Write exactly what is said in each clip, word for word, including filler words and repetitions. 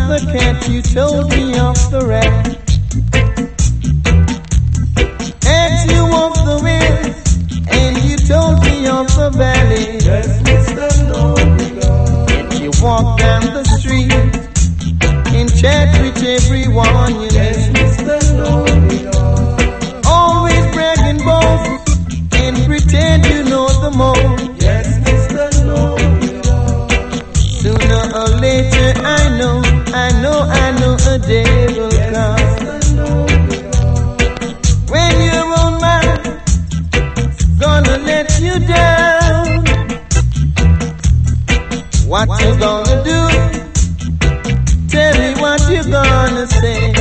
the cat, you told me of the rat. As you walk the hills, and you told me of the valley. Yes, Mister Lonely God. And you walk down the street and chat with everyone you Yes, meet. Mister Lonely God. Always bragging boast and pretend you know the most. Yes, Mister Lonely God. Sooner or later, I know, I know, I know a day will Yes, come Mister Lonely God. when your own mind is gonna let you down. What you gonna do? Tell me what you gonna say.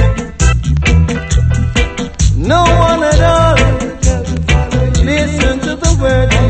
No one at all listen to the words